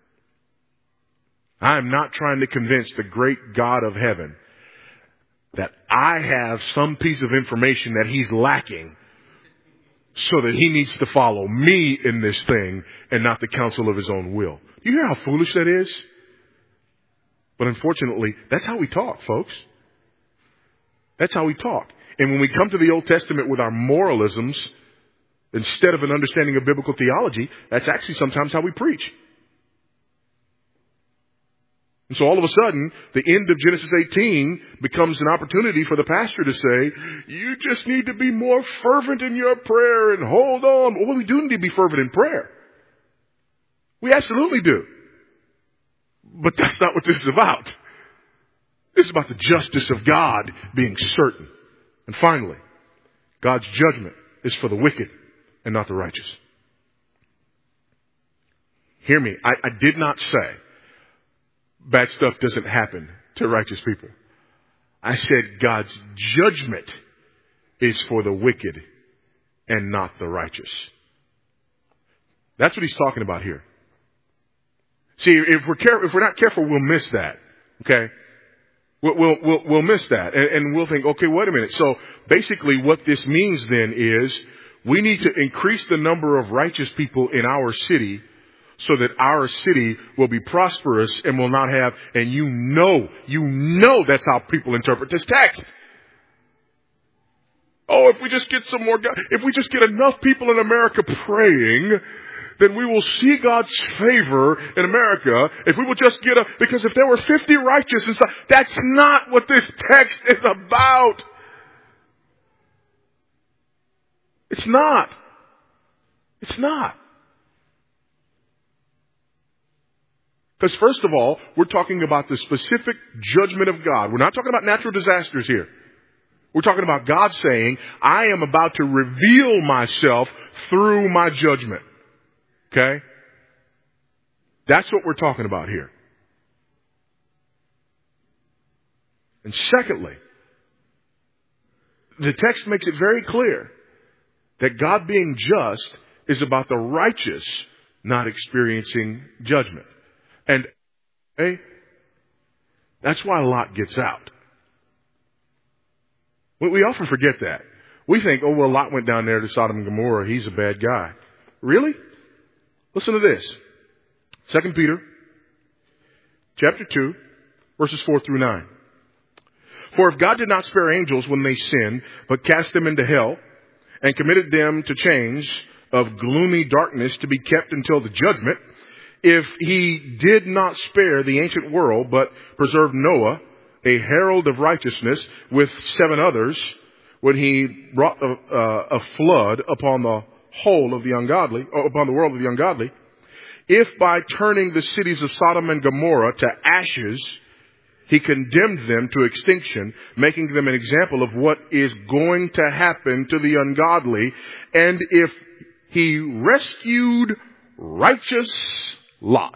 I'm not trying to convince the great God of heaven that I have some piece of information that he's lacking so that he needs to follow me in this thing and not the counsel of his own will. Do you hear how foolish that is? But unfortunately, that's how we talk, folks. That's how we talk. And when we come to the Old Testament with our moralisms, instead of an understanding of biblical theology, that's actually sometimes how we preach. And so all of a sudden, the end of Genesis 18 becomes an opportunity for the pastor to say, you just need to be more fervent in your prayer and hold on. Well, we do need to be fervent in prayer. We absolutely do. But that's not what this is about. This is about the justice of God being certain. And finally, God's judgment is for the wicked and not the righteous. Hear me. I did not say bad stuff doesn't happen to righteous people. I said God's judgment is for the wicked and not the righteous. That's what he's talking about here. See, if we're not careful, we'll miss that. Okay? We'll miss that. And we'll think, okay, wait a minute. So basically what this means then is we need to increase the number of righteous people in our city so that our city will be prosperous and will not have, and you know that's how people interpret this text. Oh, if we just get if we just get enough people in America praying, then we will see God's favor in America. If we will just because if there were 50 righteous and stuff, that's not what this text is about. It's not. It's not. Because first of all, we're talking about the specific judgment of God. We're not talking about natural disasters here. We're talking about God saying, I am about to reveal myself through my judgment. Okay? That's what we're talking about here. And secondly, the text makes it very clear that God being just is about the righteous not experiencing judgment. And that's why Lot gets out. We often forget that. We think, oh, well, Lot went down there to Sodom and Gomorrah. He's a bad guy. Really? Listen to this. 2 Peter chapter 2, verses 4 through 9. For if God did not spare angels when they sinned, but cast them into hell and committed them to chains of gloomy darkness to be kept until the judgment, if he did not spare the ancient world, but preserved Noah, a herald of righteousness, with 7 others, when he brought a flood upon the whole of the ungodly, or upon the world of the ungodly, if by turning the cities of Sodom and Gomorrah to ashes, he condemned them to extinction, making them an example of what is going to happen to the ungodly, and if he rescued righteous Lot.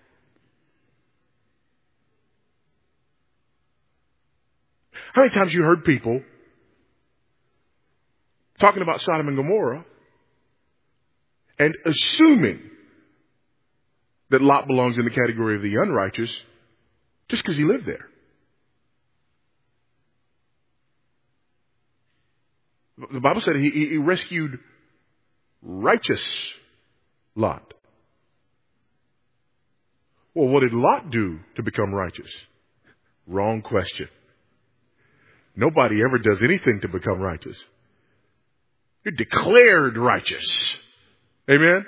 How many times you heard people talking about Sodom and Gomorrah and assuming that Lot belongs in the category of the unrighteous just because he lived there? The Bible said he rescued righteous Lot. Well, what did Lot do to become righteous? Wrong question. Nobody ever does anything to become righteous. You're declared righteous. Amen?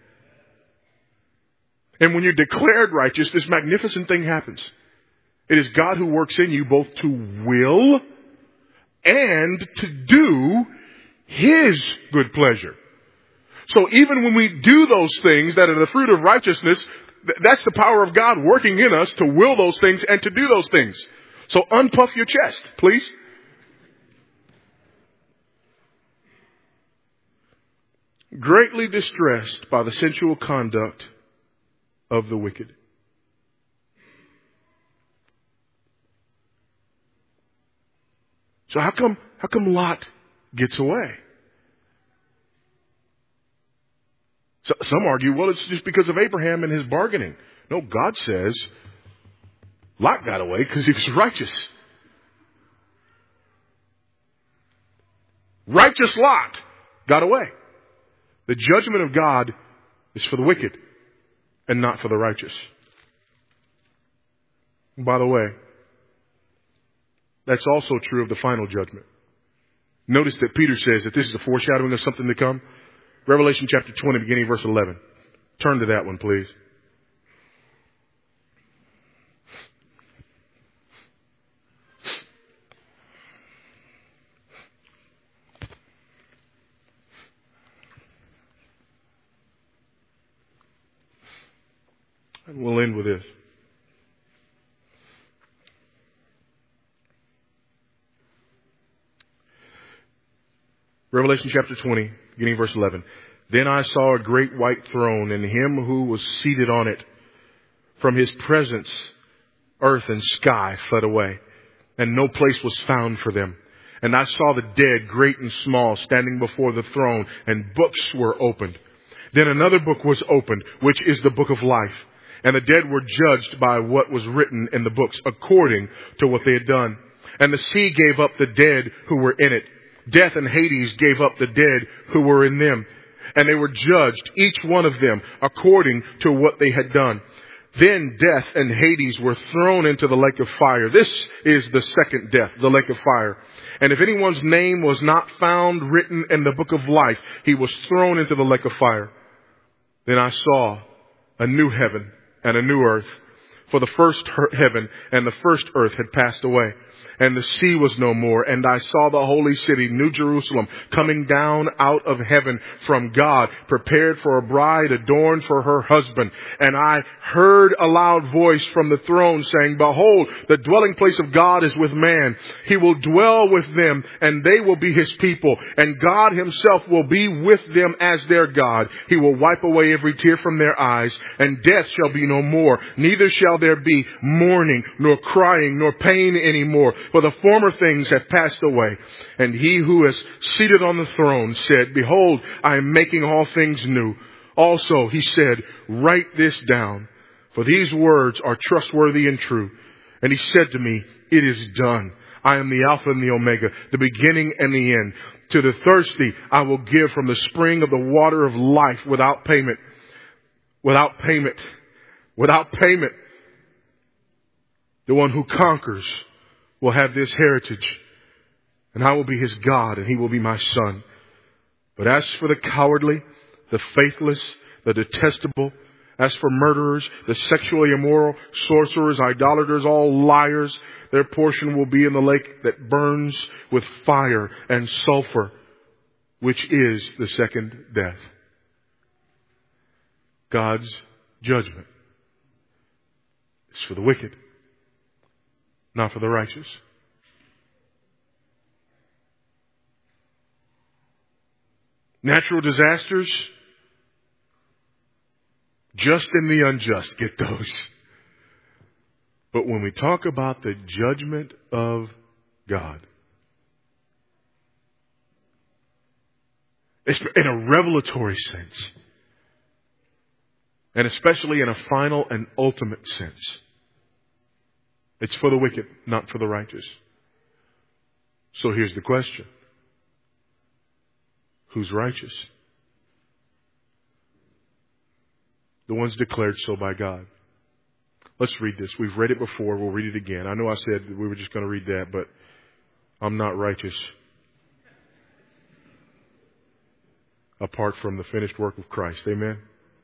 And when you're declared righteous, this magnificent thing happens. It is God who works in you both to will and to do His good pleasure. So even when we do those things that are the fruit of righteousness, that's the power of God working in us to will those things and to do those things. So unpuff your chest, please. Greatly distressed by the sensual conduct of the wicked. So how come Lot gets away? So some argue, well, it's just because of Abraham and his bargaining. No, God says Lot got away because he was righteous. Righteous Lot got away. The judgment of God is for the wicked and not for the righteous. And by the way, that's also true of the final judgment. Notice that Peter says that this is a foreshadowing of something to come. Revelation chapter 20, beginning verse 11. Turn to that one, please. And we'll end with this. Revelation chapter 20, beginning verse 11. Then I saw a great white throne and him who was seated on it. From his presence, earth and sky fled away, and no place was found for them. And I saw the dead, great and small, standing before the throne, and books were opened. Then another book was opened, which is the book of life. And the dead were judged by what was written in the books, according to what they had done. And the sea gave up the dead who were in it. Death and Hades gave up the dead who were in them. And they were judged, each one of them, according to what they had done. Then death and Hades were thrown into the lake of fire. This is the second death, the lake of fire. And if anyone's name was not found written in the book of life, he was thrown into the lake of fire. Then I saw a new heaven and a new earth. For the first heaven and the first earth had passed away, and the sea was no more. And I saw the holy city, New Jerusalem, coming down out of heaven from God, prepared for a bride adorned for her husband. And I heard a loud voice from the throne saying, Behold, the dwelling place of God is with man. He will dwell with them, and they will be his people. And God himself will be with them as their God. He will wipe away every tear from their eyes, and death shall be no more. Neither shall there be mourning, nor crying, nor pain anymore, for the former things have passed away. And he who is seated on the throne said, Behold, I am making all things new. Also, he said, Write this down, for these words are trustworthy and true. And he said to me, It is done. I am the Alpha and the Omega, the beginning and the end. To the thirsty I will give from the spring of the water of life without payment. Without payment. Without payment. The one who conquers will have this heritage, and I will be his God, and he will be my son. But as for the cowardly, the faithless, the detestable. As for murderers, the sexually immoral, sorcerers, idolaters, all liars, their portion will be in the lake that burns with fire and sulfur, which is the second death. God's judgment is for the wicked, not for the righteous. Natural disasters, just and the unjust get those. But when we talk about the judgment of God, it's in a revelatory sense, and especially in a final and ultimate sense. It's for the wicked, not for the righteous. So here's the question. Who's righteous? The ones declared so by God. Let's read this. We've read it before. We'll read it again. I know I said we were just going to read that, but I'm not righteous apart from the finished work of Christ. Amen?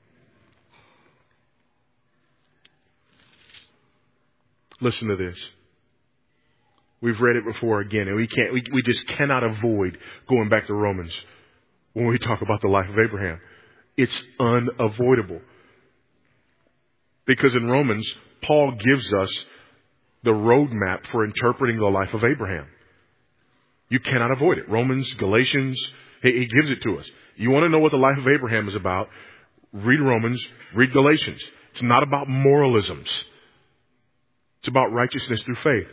Listen to this. We've read it before again, and we just cannot avoid going back to Romans when we talk about the life of Abraham. It's unavoidable. Because in Romans, Paul gives us the roadmap for interpreting the life of Abraham. You cannot avoid it. Romans, Galatians, he gives it to us. You want to know what the life of Abraham is about? Read Romans, read Galatians. It's not about moralisms. It's about righteousness through faith.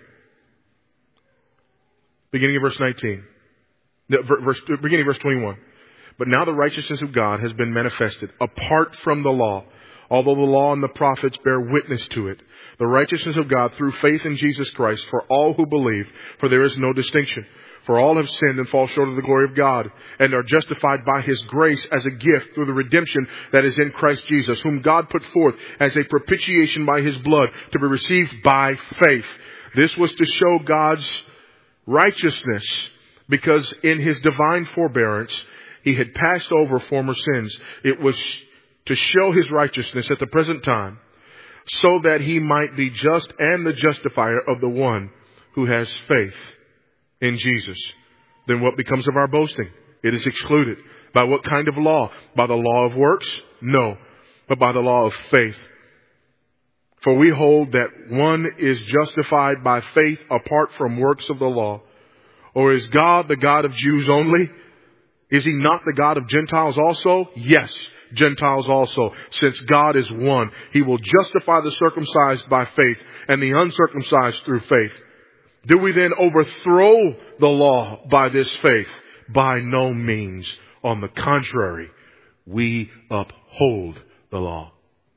Beginning of verse 19. Beginning of verse 21. But now the righteousness of God has been manifested apart from the law, although the law and the prophets bear witness to it. The righteousness of God through faith in Jesus Christ for all who believe, for there is no distinction. For all have sinned and fall short of the glory of God, and are justified by His grace as a gift through the redemption that is in Christ Jesus, whom God put forth as a propitiation by His blood to be received by faith. This was to show God's righteousness, because in His divine forbearance He had passed over former sins. It was to show His righteousness at the present time, so that He might be just and the justifier of the one who has faith in Jesus. Then what becomes of our boasting? It is excluded. By what kind of law? By the law of works? No, but by the law of faith. For we hold that one is justified by faith apart from works of the law. Or is God the God of Jews only? Is He not the God of Gentiles also? Yes, Gentiles also. Since God is one, He will justify the circumcised by faith and the uncircumcised through faith. Do we then overthrow the law by this faith? By no means. On the contrary, we uphold the law.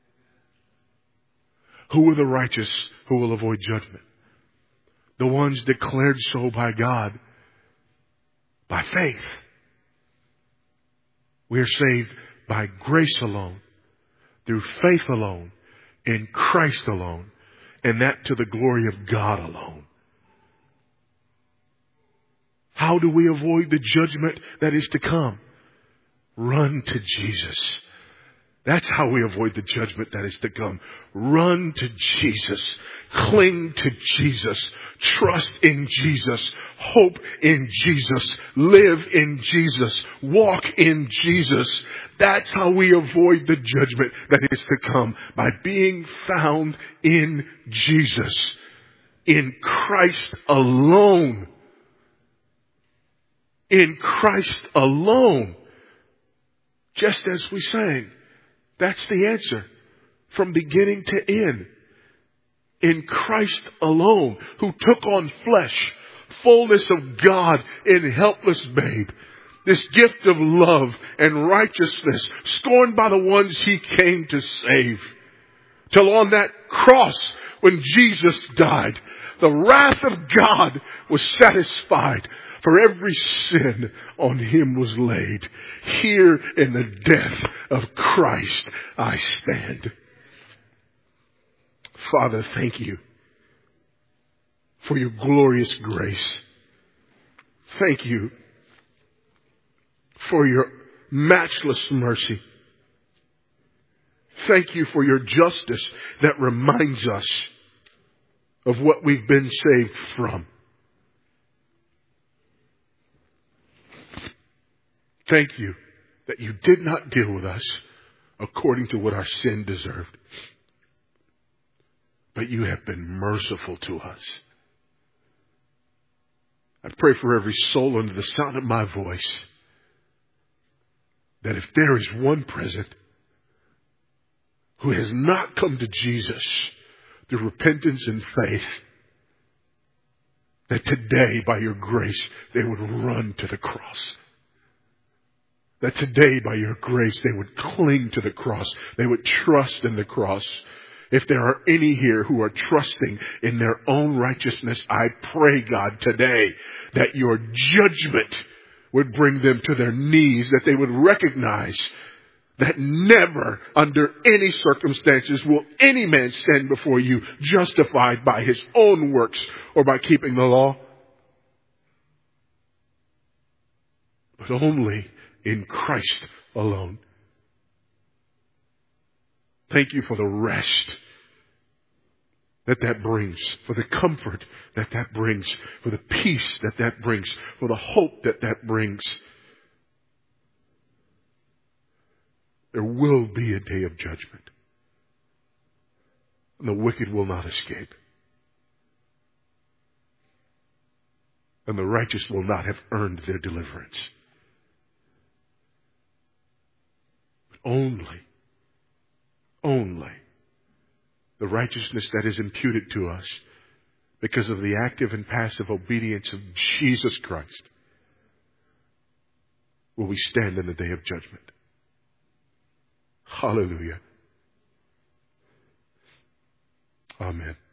Who are the righteous who will avoid judgment? The ones declared so by God by faith. We are saved by grace alone, through faith alone, in Christ alone, and that to the glory of God alone. How do we avoid the judgment that is to come? Run to Jesus. That's how we avoid the judgment that is to come. Run to Jesus. Cling to Jesus. Trust in Jesus. Hope in Jesus. Live in Jesus. Walk in Jesus. That's how we avoid the judgment that is to come. By being found in Jesus. In Christ alone. In Christ alone. Just as we sang. That's the answer. From beginning to end. In Christ alone. Who took on flesh. Fullness of God in helpless babe. This gift of love and righteousness. Scorned by the ones He came to save. Till on that cross when Jesus died. The wrath of God was satisfied. For every sin on Him was laid. Here in the death of Christ I stand. Father, thank You for Your glorious grace. Thank You for Your matchless mercy. Thank you for your justice that reminds us of what we've been saved from. Thank you that you did not deal with us according to what our sin deserved, but you have been merciful to us. I pray for every soul under the sound of my voice that if there is one present who has not come to Jesus through repentance and faith, that today, by your grace, they would run to the cross. That today, by your grace, they would cling to the cross. They would trust in the cross. If there are any here who are trusting in their own righteousness, I pray, God, today that your judgment would bring them to their knees, that they would recognize that never under any circumstances will any man stand before you justified by his own works or by keeping the law, but only in Christ alone. Thank you for the rest that brings, for the comfort that brings, for the peace that brings, for the hope that brings. There will be a day of judgment, and the wicked will not escape, and the righteous will not have earned their deliverance. But only the righteousness that is imputed to us because of the active and passive obedience of Jesus Christ will we stand in the day of judgment. Hallelujah. Amen.